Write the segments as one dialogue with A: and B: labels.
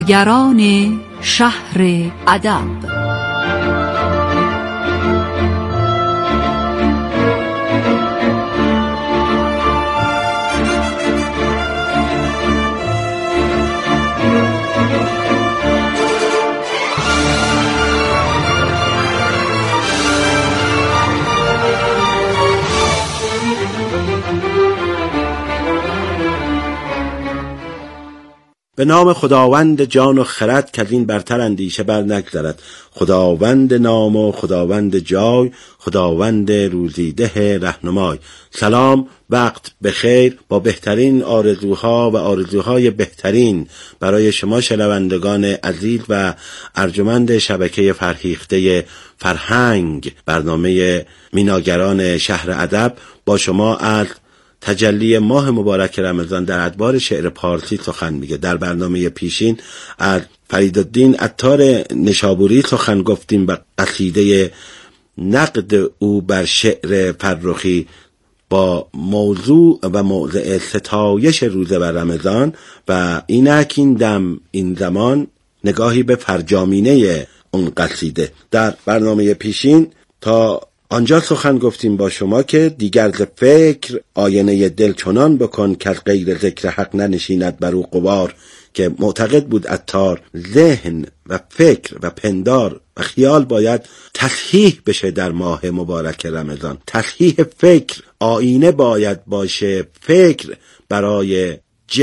A: گران شهر ادب.
B: به نام خداوند جان و خرد که از این برتر اندیشه بر نگذرد. خداوند نام و خداوند جای، خداوند روزیده رهنمای. سلام، وقت بخیر. با بهترین آرزوها و آرزوهای بهترین برای شما شنوندگان عزیز و ارجمند شبکه فرهیخته فرهنگ، برنامه میناگران شهر ادب با شما از تجلی ماه مبارک رمضان در ادبار شعر پارسی سخن میگه. در برنامه پیشین از فریدالدین عطار نشابوری سخن گفتیم و قصیده نقد او بر شعر فرخی با موضوع و موضع ستایش روزه و رمضان و اینک این دم این زمان نگاهی به فرجامینه اون قصیده. در برنامه پیشین تا آنجا سخن گفتیم با شما که دیگر ز فکر آینه دل چنان بکن که از غیر ذکر حق ننشیند بر او غبار. که معتقد بود عطار ذهن و فکر و پندار و خیال باید تصحیح بشه در ماه مبارک رمضان. تصحیح فکر آینه باید باشه، فکر برای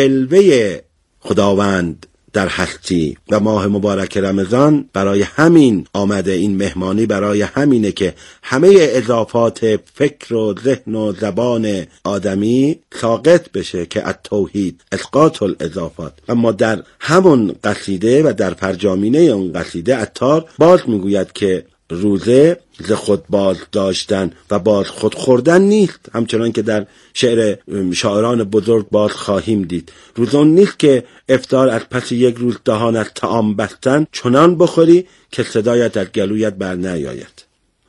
B: جلوه خداوند در هستی و ماه مبارک رمضان برای همین آمده. این مهمانی برای همینه که همه اضافات فکر و ذهن و زبان آدمی ساقط بشه که التوحید اسقاط الاضافات. اما در همون قصیده و در فرجامینه اون قصیده عطار باز میگوید که روزه ز خود باز داشتن و باز خود خوردن نیست، همچنان که در شعر شاعران بزرگ باز خواهیم دید. روزه نیست که افطار از پس یک روز دهان از طعام بستن چنان بخوری که صدایت از گلویت بر نیاید.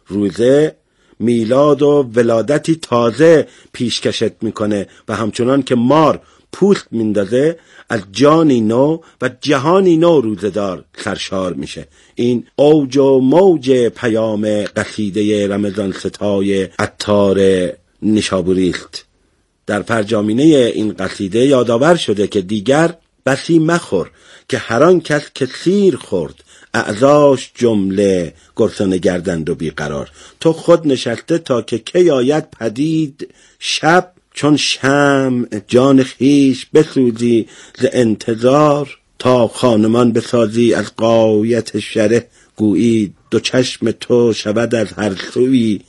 B: روزه میلاد و ولادتی تازه پیشکشت میکنه و همچنان که مار پوست میندازه از جانی نو و جهانی نو روزدار سرشار میشه. این اوج و موج پیام قصیده رمضان ستای عطار نشابوری است. در فرجامینه این قصیده یادآور شده که دیگر بسی مخور که هر آن کس که سیر خورد اعضاش جمله گرسنه گردند و بیقرار. تو خود نشسته تا که کی آید پدید شب، چون شمع جان خویش بسوزی ز انتظار. تا خانمان بسازی از غایت شره، گویی دو چشم تو شود از هر سوی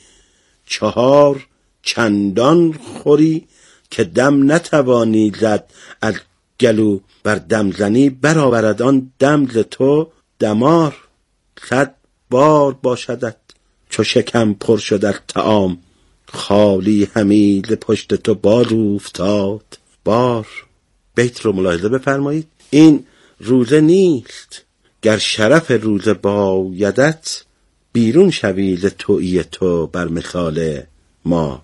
B: چهار. چندان خوری که دم نتوانی زد از گلو، بر دم زنی برآورد آن دم ز تو دمار. 100 بار باشدت چو شکم پر شد از طعام، خالی همی ز پشت تو باز افتاد بار. بیت رو ملاحظه بفرمایید. این روزه نیست گر شرف روزه بایدت، بیرون شوی ز تویی تو بر مثال مار.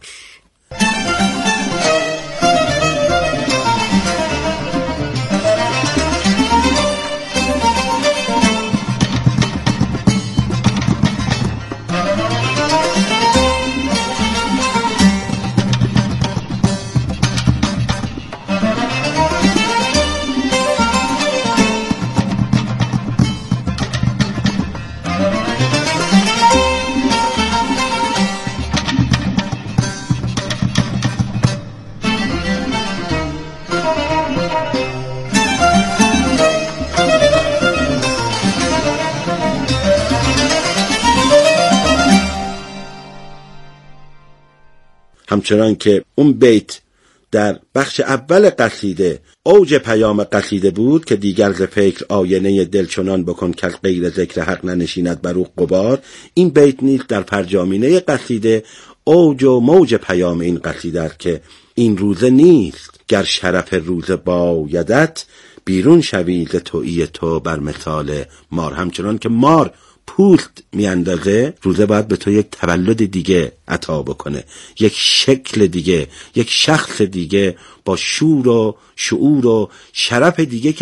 B: همچنان که اون بیت در بخش اول قصیده اوج پیام قصیده بود که دیگر ز فکر آینه دل چنان بکن که غیر ذکر حق ننشیند بر او غبار. این بیت نیز در فرجامینه قصیده اوج و موج پیام این قصیده است که این روزه نیست گر شرف روزه بایدت، بیرون شوی ز تویی تو بر مثال مار. همچنان که مار پوست میاندازه، روزه باید به تو یک تولد دیگه عطا بکنه، یک شکل دیگه، یک شخص دیگه با شور و شعور و شرف دیگه که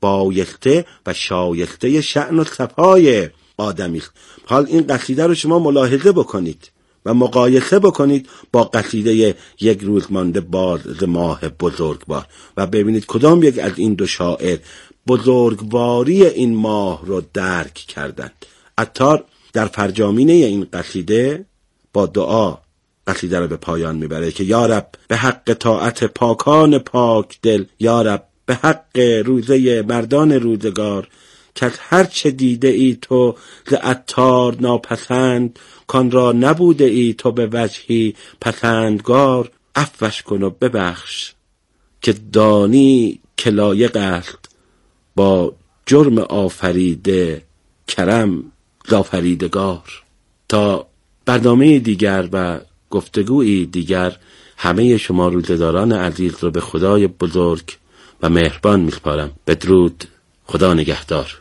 B: بایخته و شایخته شأن و صفای آدمی. حال این قصیده رو شما ملاحظه بکنید و مقایسه بکنید با قصیده یک روز مانده باز ماه بزرگوار و ببینید کدام یک از این دو شاعر بزرگواری این ماه رو درک کردند. عطار در فرجامینه این قصیده با دعا قصیده رو به پایان میبره که یا رب به حق طاعت پاکان پاک دل، یا رب به حق روزه مردان روزگار، که هر چه دیده ای تو ز عطار ناپسند، کان را نبوده ای تو به وجهی پسندگار، عفوش کن و ببخش که دانی که لایق است با جرم آفریده کرم زآفریدگار. تا برنامه دیگر و گفتگویی دیگر همه شما روزه‌داران عزیز رو به خدای بزرگ و مهربان میسپارم. بدرود، خدا نگهدار.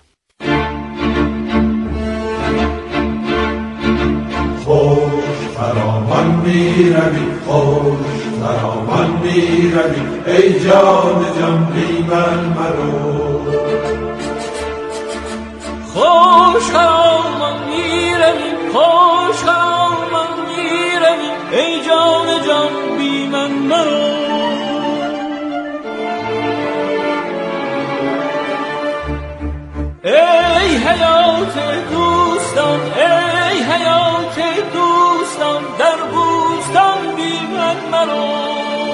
C: خوش فراوان می‌روی، خوش فراوان می‌روی، ای جان جان بی من مرو.
D: خوش فراوان می‌روی، خوش فراوان می‌روی، ای جان جان بی من مرو. ای حیات دوستان، ای حیات دوستان، در بوستان بی من مرو.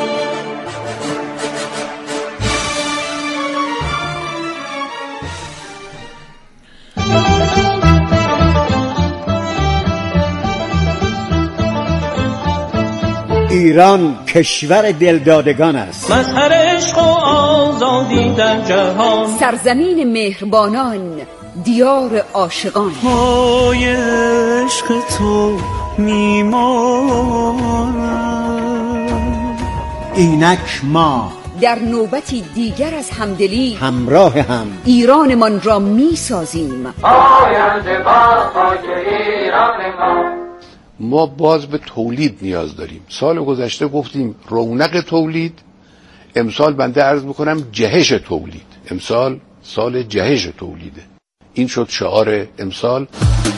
E: ایران کشور دلدادگان است،
D: مظهر عشق و آزادی در جهان،
A: سرزمین مهربانان، دیار عاشقان.
D: پای عشق تو میمانم.
E: اینک ما
A: در نوبتی دیگر از همدلی
E: همراه هم
A: ایرانمان را میسازیم.
F: آینده با خاک ایران
G: ما باز به تولید نیاز داریم. سال گذشته گفتیم رونق تولید، امسال بنده عرض میکنم جهش تولید. امسال سال جهش تولیده. این شد شعار امسال.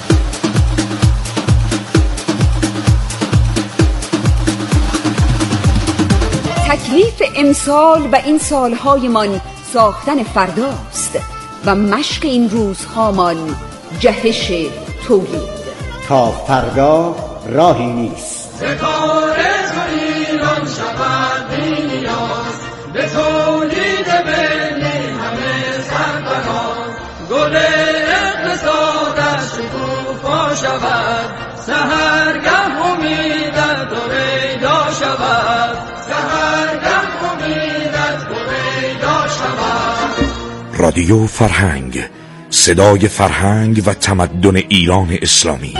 A: تکلیف امسال و این سالهایمان ساختن فرداست و مشق این روزهامان جهش تولید.
E: تا فردا راهی نیست.
F: به کار تو ایران شود بی نیاز، به تولید ملی همه سرفراز. گل اقتصادش شکوفا شود، سحرگه امیدت تو پیدا شود، سحرگه امیدت تو پیدا شود.
H: رادیو فرهنگ، صدای فرهنگ و تمدن ایران اسلامی.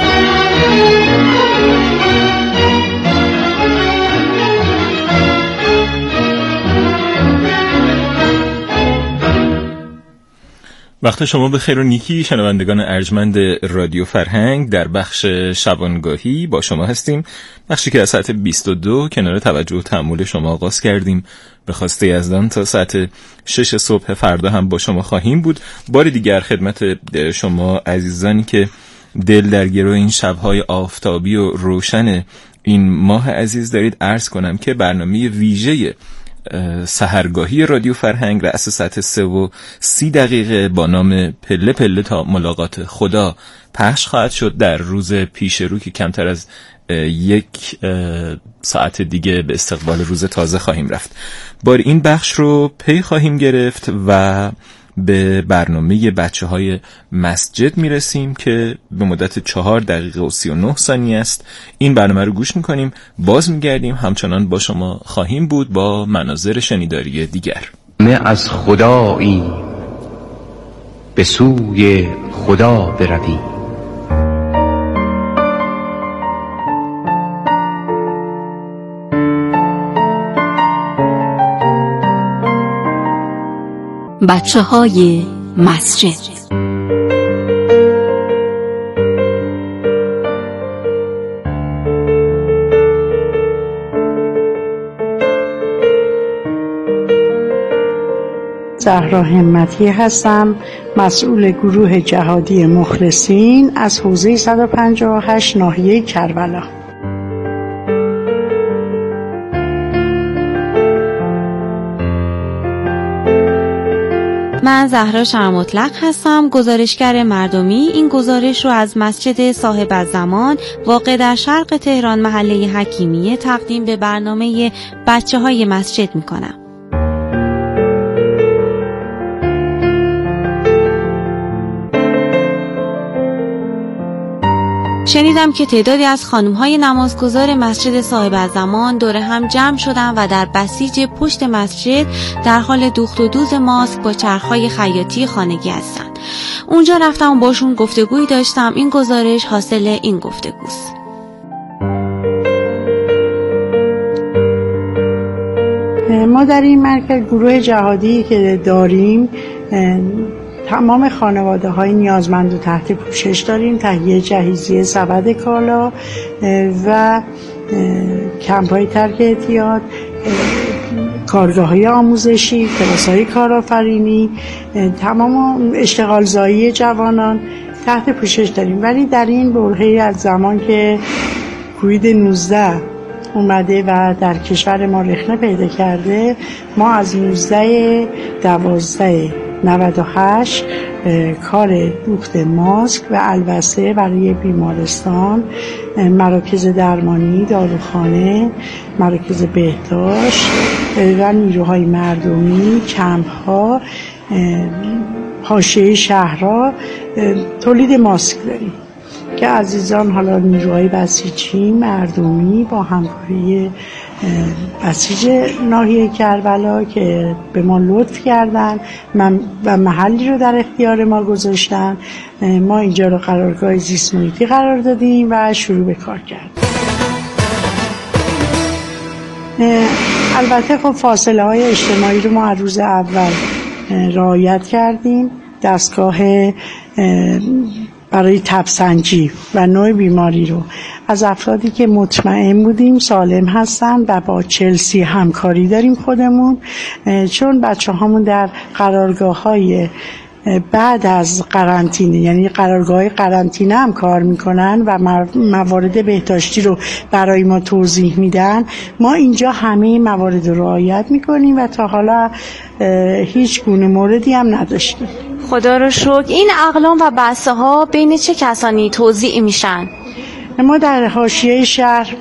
I: وقت شما به خیر و نیکی شنوندگان ارجمند رادیو فرهنگ. در بخش شبانگاهی با شما هستیم، بخشی که از ساعت 22 کنار توجه و تأمل شما آغاز کردیم. به خواسته یزدان تا ساعت 6 صبح فردا هم با شما خواهیم بود. بار دیگر خدمت شما عزیزانی که دل در گرو این شب‌های آفتابی و روشن این ماه عزیز دارید عرض کنم که برنامه ویژه سحرگاهی رادیو فرهنگ رأس ساعت 3:30 با نام پله پله تا ملاقات خدا پخش خواهد شد در روز پیش رو که کمتر از 1 ساعت دیگه به استقبال روز تازه خواهیم رفت. بار این بخش رو پی خواهیم گرفت و به برنامه بچه‌های مسجد میرسیم که به مدت 4 دقیقه و 39 ثانیه است. این برنامه رو گوش میکنیم، باز میگردیم، همچنان با شما خواهیم بود با مناظر شنیداری دیگر.
J: نه از خدایی به سوی خدا برویم،
A: بچه‌های مسجد.
K: زهرا همتی هستم، مسئول گروه جهادی مخلصین از حوزه 158 ناحیه کربلا.
L: من زهرا شرمطلق هستم، گزارشگر مردمی. این گزارش رو از مسجد صاحب الزمان واقع در شرق تهران محله حکیمیه تقدیم به برنامه بچه‌های مسجد می‌کنم. شنیدم که تعدادی از خانم‌های نمازگزار مسجد صاحب الزمان دور هم جمع شدن و در بسیج پشت مسجد در حال دوخت و دوز ماسک با چرخ‌های خیاطی خانگی هستن. اونجا رفتم و باشون گفتگویی داشتم. این گزارش حاصل این گفتگوست.
K: ما در این مرکز گروه جهادی که داریم تمام خانواده های نیازمند و تحت پوشش داریم، تهیه جهیزیه سبد کالا و کمپ های ترک اعتیاد، کارگاه های آموزشی، کلاس های کارآفرینی، تمام اشتغال زایی جوانان تحت پوشش داریم. ولی در این برهه از زمان که کووید 19 اومده و در کشور ما رخنه پیدا کرده، ما از 19/12/98 کار دوخت ماسک و البسه برای بیمارستان، مراکز درمانی، داروخانه، مراکز بهداشت و نیروهای مردمی، کمپ‌ها، حاشیه شهرها تولید ماسک داریم که عزیزان حالا نیروهای بسیجی مردمی با همکاری بسیج ناحیه کربلا که به ما لطف کردن و محلی رو در اختیار ما گذاشتن، ما اینجا رو قرارگاه زیست محیطی قرار دادیم و شروع به کار کردیم. البته خب فاصله های اجتماعی رو ما از روز اول رعایت کردیم. دستگاه برای تبسنجی و نوع بیماری رو از افرادی که مطمئن بودیم سالم هستن و با چلسی همکاری داریم خودمون، چون بچه هامون در قرارگاه های بعد از قرنطینه، یعنی قرارگاه قرنطینه هم کار میکنن و موارد بهداشتی رو برای ما توضیح میدن. ما اینجا همه موارد رو رعایت میکنیم و تا حالا هیچ گونه موردی هم نداشتیم.
L: خدا رو شکر. این اقلام و بسته ها بین چه کسانی توزیع میشن؟
K: ما در حاشیه شهر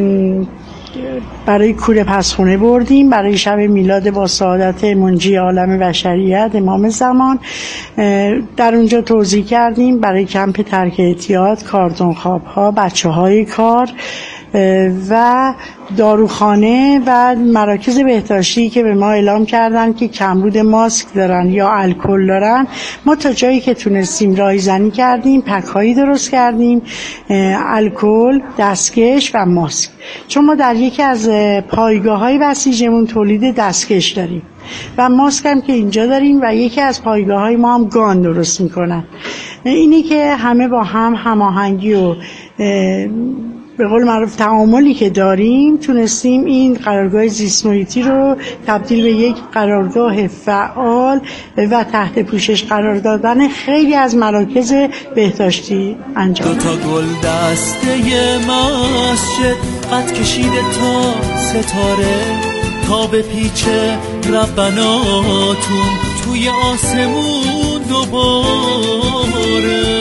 K: برای کوره پسخونه بردیم، برای شب میلاد با سعادت منجی عالم بشریت امام زمان در اونجا توزیع کردیم. برای کمپ ترک اعتیاد، کارتون خواب ها، بچه های کار و داروخانه و مراکز بهداشتی که به ما اعلام کردن که کمبود ماسک دارن یا الکل دارن، ما تا جایی که تونستیم رایزنی کردیم، پک‌هایی درست کردیم، الکل، دستکش و ماسک. چون ما در یکی از پایگاه‌های بسیجمون تولید دستکش داریم و ماسک هم که اینجا داریم و یکی از پایگاه‌های ما هم گان درست میکنن. اینی که همه با هم هماهنگی و به قول معروف تعاملی که داریم تونستیم این قرارگاه زیست محیطی رو تبدیل به یک قرارگاه فعال و تحت پوشش قرار دادن خیلی از مراکز بهداشتی انجام بدیم.
M: 2 تا گل دسته مسجد قد کشیده تا ستاره تا به پیچ ربناتون توی آسمون دوباره.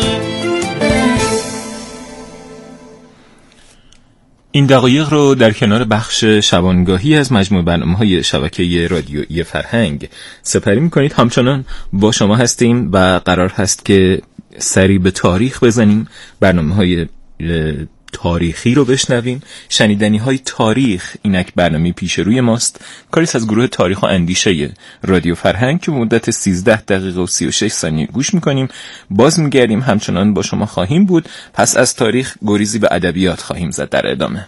I: این دقایق رو در کنار بخش شبانگاهی از مجموع برنامه‌های شبکه رادیویی فرهنگ سپری می‌کنید. همچنان با شما هستیم و قرار هست که سری به تاریخ بزنیم، برنامه‌های تاریخی رو بشنویم. شنیدنی‌های تاریخ اینک برنامه پیش روی ماست، کاریست از گروه تاریخ و اندیشه رادیو فرهنگ که مدت 13 دقیقه و 36 ثانیه گوش می‌کنیم. باز می‌گردیم، همچنان با شما خواهیم بود. پس از تاریخ گریزی به ادبیات خواهیم زد در ادامه.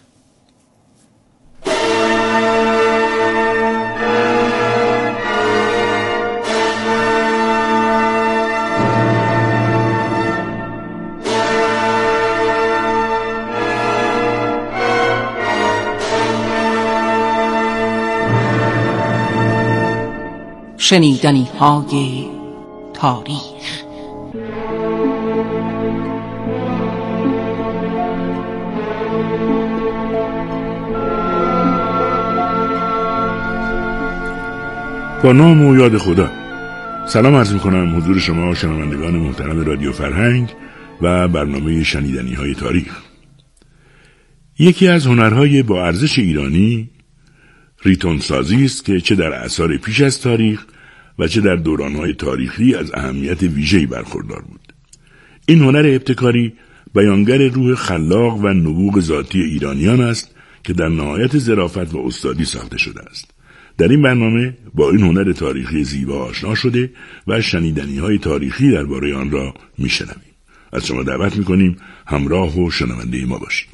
N: شنیدنی‌های تاریخ.
O: با نام و یاد خدا. سلام عرض می‌کنم حضور شما شنوندگان محترم رادیو فرهنگ و برنامه شنیدنی‌های تاریخ. یکی از هنرهای با ارزش ایرانی ریتون سازی است که چه در اعصار پیش از تاریخ و چه در دوران‌های تاریخی از اهمیت ویژه‌ای برخوردار بود. این هنر ابتکاری بیانگر روح خلاق و نبوغ ذاتی ایرانیان است که در نهایت ظرافت و استادی ساخته شده است. در این برنامه با این هنر تاریخی زیبا آشنا شده و شنیدنی‌های تاریخی درباره آن را می‌شنویم. از شما دعوت می‌کنیم همراه و شنونده ما باشید.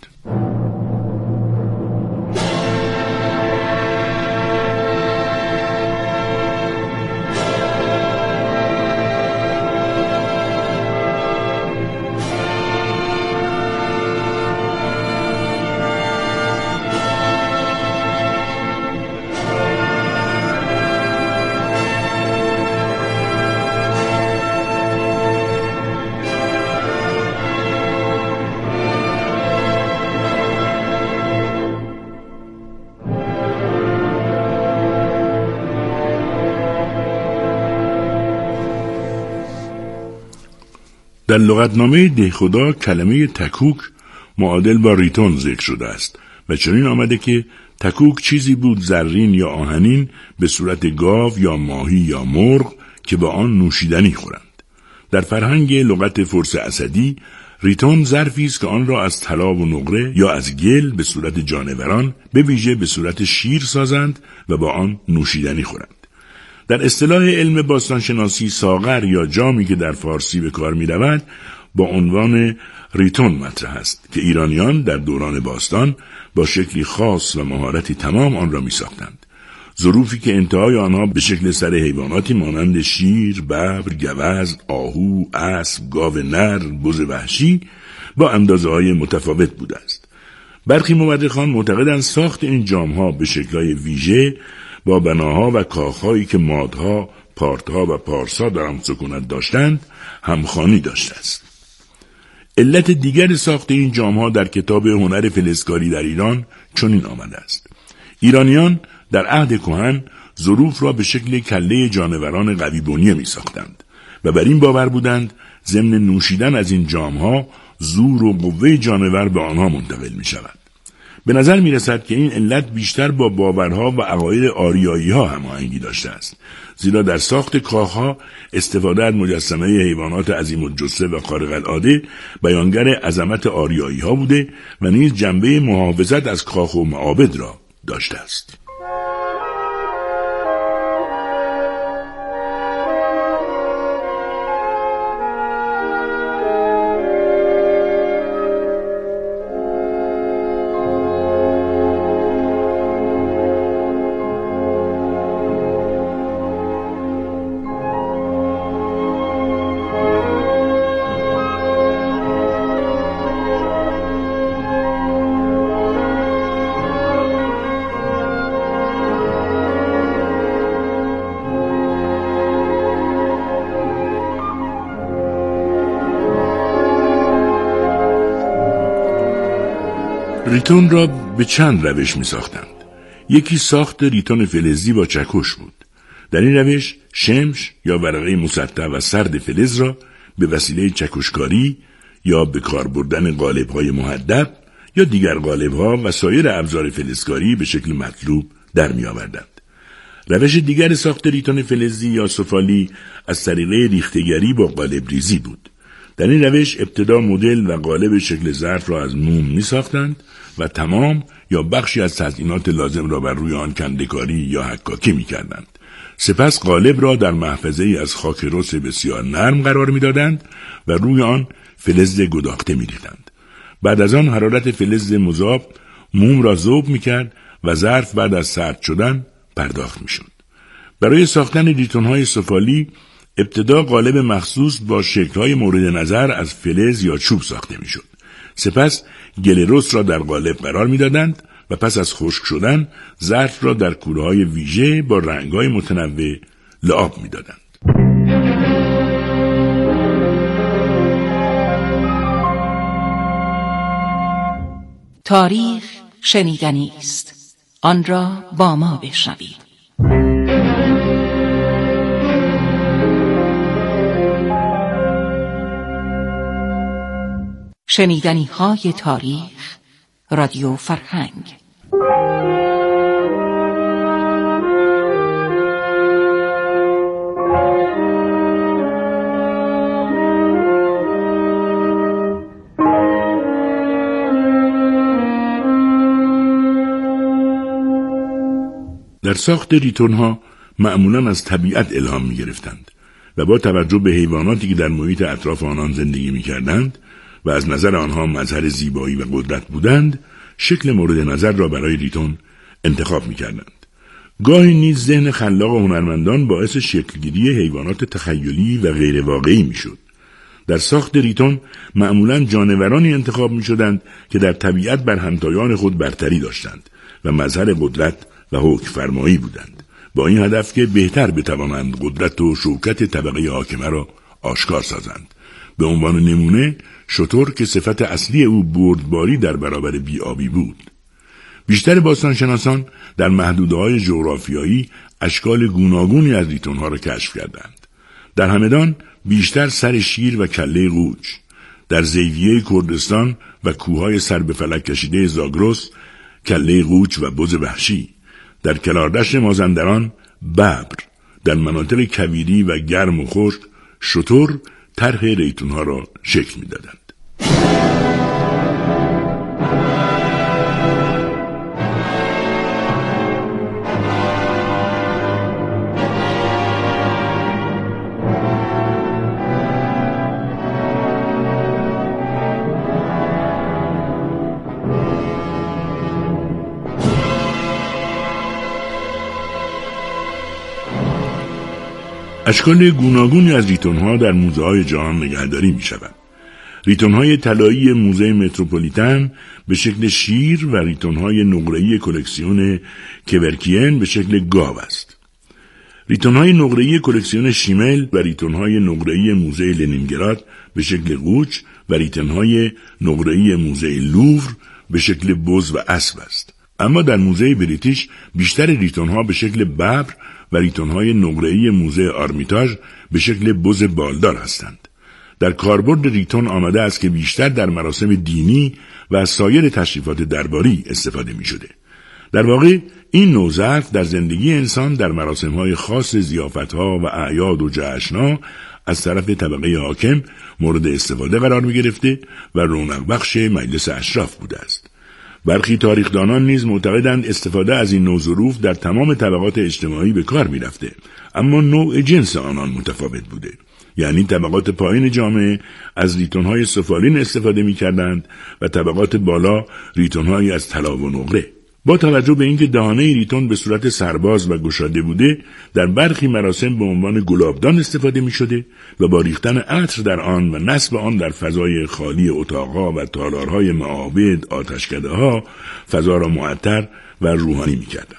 O: در لغتنامه دهخدا کلمه تکوک معادل با ریتون ذکر شده است و چنین آمده که تکوک چیزی بود زرین یا آهنین به صورت گاو یا ماهی یا مرغ که با آن نوشیدنی خورند. در فرهنگ لغت فرس اسدی ریتون ظرفی است که آن را از طلا و نقره یا از گل به صورت جانوران به ویژه به صورت شیر سازند و با آن نوشیدنی خورند. در اصطلاح علم باستانشناسی ساغر یا جامی که در فارسی به کار می رود با عنوان ریتون مطرح است که ایرانیان در دوران باستان با شکلی خاص و مهارتی تمام آن را می ساختند. ظروفی که انتهای آنها به شکل سر حیواناتی مانند شیر، ببر، گوزن، آهو، اسب، گاو نر، بز وحشی با اندازه‌های متفاوت بوده است. برخی مورخان معتقدند ساخت این جام‌ها به شکل‌های ویژه با بناها و کاخهایی که مادها، پارتها و پارسا در آن سکونت داشتند همخوانی داشته است. علت دیگر ساخت این جام‌ها در کتاب هنر فلزکاری در ایران چنین آمده است: ایرانیان در عهد کهن ظروف را به شکل کله جانوران قوی بنیه می ساختند و بر این باور بودند ضمن نوشیدن از این جام‌ها زور و قوه جانور به آنها منتقل می شود. به نظر می رسد که این علت بیشتر با باورها و عقاید آریایی ها هماهنگی داشته است، زیرا در ساخت کاخها استفاده از مجسمه حیوانات عظیم الجثه و خارق العاده بیانگر عظمت آریایی ها بوده و نیز جنبه محافظت از کاخ و معابد را داشته است. ریتون را به چند روش می ساختند. یکی ساخت ریتون فلزی با چکش بود. در این روش شمش یا ورقه مسطح و سرد فلز را به وسیله چکشکاری یا به کار بردن قالب‌های محدب یا دیگر قالب‌ها و سایر ابزار فلزکاری به شکل مطلوب در می آوردند. روش دیگر ساخت ریتون فلزی یا سفالی از طریق ریختگری با قالب ریزی بود. در این روش ابتدا مدل و قالب شکل ظرف را از موم می ساختند و تمام یا بخشی از تزیینات لازم را بر روی آن کنده‌کاری یا حکاکی می کردند. سپس قالب را در محفظه‌ای از خاک رس بسیار نرم قرار می دادند و روی آن فلز گداخته می ریختند. بعد از آن حرارت فلز مذاب موم را ذوب می کرد و ظرف بعد از سرد شدن پرداخت می شد. برای ساختن ریتون‌های سفالی ابتدا قالب مخصوص با شکل‌های مورد نظر از فلز یا چوب ساخته می شد. سپس گل رس را در قالب قرار می دادند و پس از خشک شدن ظرف را در کوره‌های ویژه با رنگ‌های متنوع لعاب می‌دادند.
N: تاریخ شنیدنی است، آن را با ما بشنوید. شنیدنی‌های تاریخ، رادیو فرهنگ.
O: در ساخت ریتون‌ها معمولاً از طبیعت الهام می‌گرفتند و با توجه به حیواناتی که در محیط اطراف آنان زندگی می‌کردند و از نظر آنها مظهر زیبایی و قدرت بودند، شکل مورد نظر را برای ریتون انتخاب می‌کردند. گاهی نیز ذهن خلاق هنرمندان باعث شکلگیری حیوانات تخیلی و غیر واقعی می‌شد. در ساخت ریتون معمولاً جانورانی انتخاب می‌شدند که در طبیعت بر همتایان خود برتری داشتند و مظهر قدرت و حکم فرمایی بودند، با این هدف که بهتر بتوانند قدرت و شوکت طبقه حاکمه را آشکار سازند. به عنوان نمونه شتر که صفت اصلی او بردباری در برابر بی‌آبی بود. بیشتر باستانشناسان در محدوده‌های جغرافیایی اشکال گوناگونی از ریتون‌ها را کشف کردند. در همدان بیشتر سر شیر و کله قوچ، در زیویه کردستان و کوههای سر به فلک کشیده زاگرس کله قوچ و بز وحشی، در کلاردشت مازندران ببر، در مناطق کویری و گرم و خشک شتر طرح ریتون‌ها را شکل می‌دادند. اشکال گوناگونی از ریتون‌ها در موزه‌های جهان نگهداری می‌شوند. ریتون‌های طلایی موزه متروپولیتن به شکل شیر و ریتون‌های نقره‌ای کلکسیون کورکین به شکل گاو است. ریتون‌های نقره‌ای کلکسیون شیمل و ریتون‌های نقره‌ای موزه لنینگراد به شکل قوچ و ریتون‌های نقره‌ای موزه لوور به شکل بز و اسب است. اما در موزه بریتیش بیشتر ریتون‌ها به شکل ببر و ریتون‌های نقره‌ای موزه آرمیتاژ به شکل بز بالدار هستند. در کاربرد ریتون آمده است که بیشتر در مراسم دینی و سایر تشریفات درباری استفاده می‌شده. در واقع این نوع ظرف در زندگی انسان در مراسم‌های خاص ضیافت‌ها و اعیاد و جشن‌ها از طرف طبقه حاکم مورد استفاده قرار می‌گرفته و رونق بخش مجلس اشراف بوده است. برخی تاریخدانان نیز معتقدند استفاده از این نوع ظروف در تمام طبقات اجتماعی به کار می‌رفته، اما نوع جنس آنان متفاوت بوده. یعنی طبقات پایین جامعه از ریتون‌های سفالین استفاده می‌کردند و طبقات بالا ریتون‌هایی از طلا و نقره. با توجه به اینکه دهانه ریتون به صورت سرباز و گشاده بوده، در برخی مراسم به عنوان گلابدان استفاده می‌شده و با ریختن عطر در آن و نصب آن در فضای خالی اتاق‌ها و تالارهای معابد، آتشکده‌ها فضا را معطر و روحانی می‌کردند.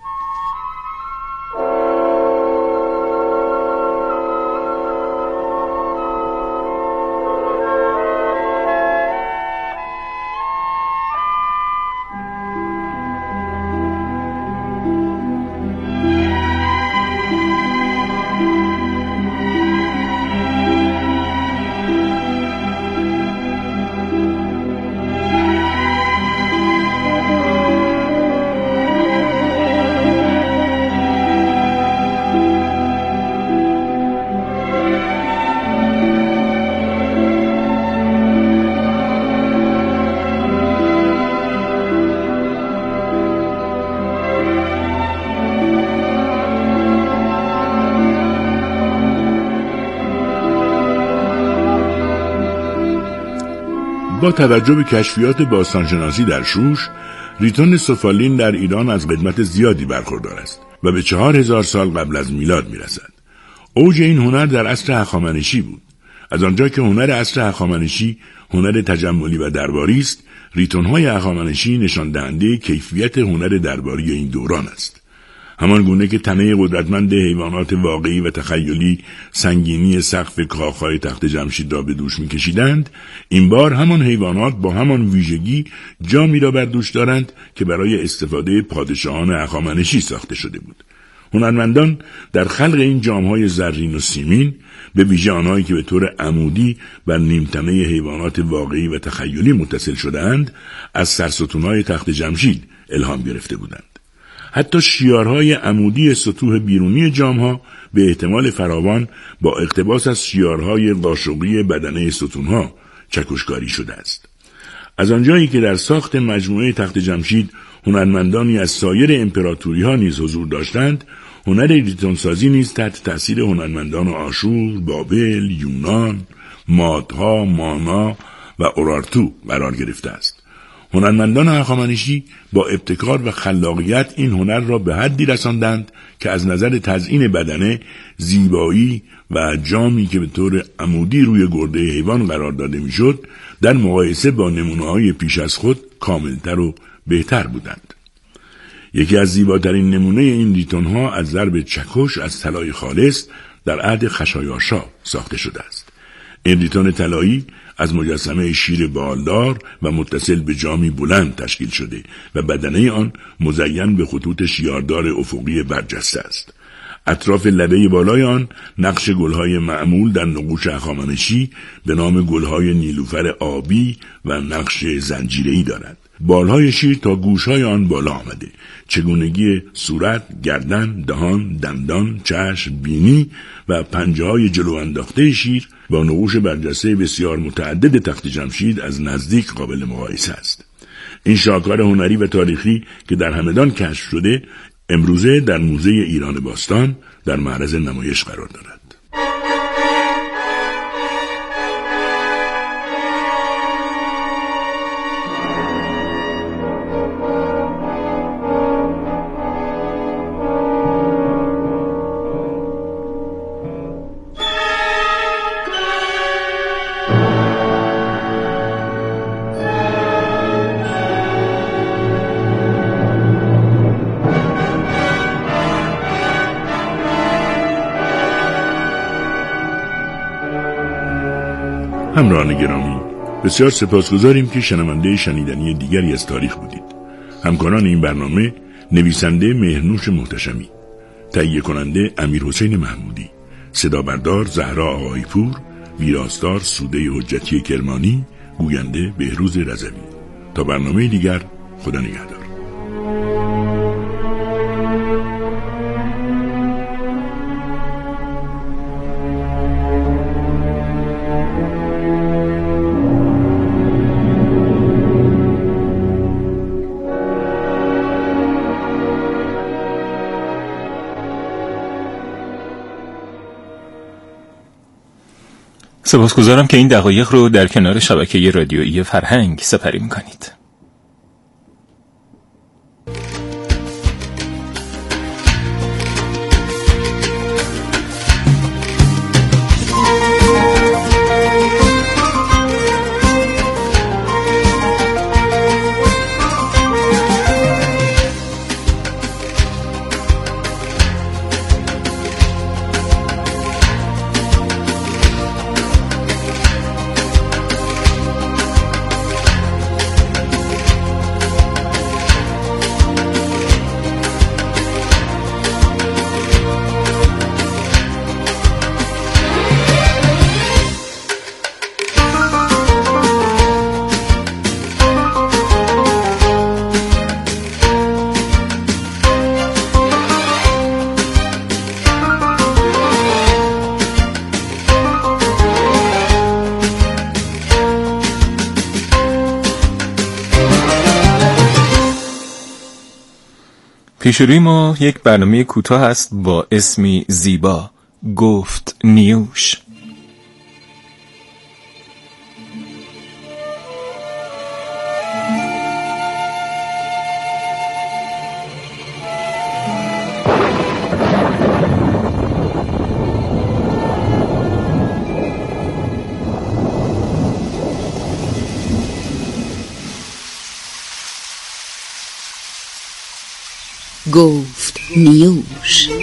O: با توجه به کشفیات باستانشناسی در شوش، ریتون سفالین در ایران از قدمت زیادی برخوردار است و به 4000 سال قبل از میلاد میرسد. اوج این هنر در عصر هخامنشی بود. از آنجا که هنر عصر هخامنشی هنر تجملی و درباری است، ریتون‌های هخامنشی نشان دهنده کیفیت هنر درباری این دوران است. همان گونه که تنه قدرتمند حیوانات واقعی و تخیلی سنگینی سقف کاخهای تخت جمشید را به دوش می‌کشیدند، این بار همان حیوانات با همان ویژگی جامی را بر دوش دارند که برای استفاده پادشاهان هخامنشی ساخته شده بود. هنرمندان در خلق این جام‌های زرین و سیمین، به ویژه آنهایی که به طور عمودی بر نیمتنه حیوانات واقعی و تخیلی متصل شده‌اند، از سرستون‌های تخت جمشید الهام گرفته بودند. حتی شیارهای عمودی سطوح بیرونی جام‌ها به احتمال فراوان با اقتباس از شیارهای قاشقی بدنه ستون‌ها چکشکاری شده است. از آنجایی که در ساخت مجموعه تخت جمشید هنرمندانی از سایر امپراتوری‌ها نیز حضور داشتند، هنر ریتونسازی نیز تحت تأثیر هنرمندان آشور، بابل، یونان، مادها، مانا و اورارتو قرار گرفته است. هنرمندان هخامنشی با ابتکار و خلاقیت این هنر را به حدی رساندند که از نظر تزیین بدنه، زیبایی و جامی که به طور عمودی روی گرده حیوان قرار داده میشد، در مقایسه با نمونه‌های پیش از خود کاملتر و بهتر بودند. یکی از زیباترین نمونه این ریتون‌ها از ضرب چکش از طلای خالص در عهد خشایارشا ساخته شده است. این ریتون طلایی از مجسمه شیر بالدار و متصل به جامی بلند تشکیل شده و بدنه آن مزین به خطوط شیاردار افقی برجسته است. اطراف لبه بالای آن نقش گلهای معمول در نقوش هخامنشی به نام گلهای نیلوفر آبی و نقش زنجیره‌ای دارد. بالهای شیر تا گوشهای آن بالا آمده. چگونگی صورت، گردن، دهان، دندان، چشم، بینی و پنجه‌های جلو انداخته شیر با نقوش برجسته بسیار متعدد تخت جمشید از نزدیک قابل مقایسه است. این شاهکار هنری و تاریخی که در همدان کشف شده، امروزه در موزه ایران باستان در معرض نمایش قرار دارد. همراهان گرامی، بسیار سپاسگزاریم که شنونده شنیدنی دیگری از تاریخ بودید. همکاران این برنامه: نویسنده مهرنوش محتشمی، تهیه کننده امیرحسین محمودی، صدا بردار زهرا آقایپور، ویراستار سوده حجتی کرمانی، گوینده بهروز رضوی. تا برنامه دیگر، خدا نگهدار.
I: سپاسگزارم که این دقایق رو در کنار شبکه رادیویی فرهنگ سپری می‌کنید. پیشروی ما یک برنامه کوتاه است با اسمی زیبا، گفت نیوش.
A: گفت نیوش.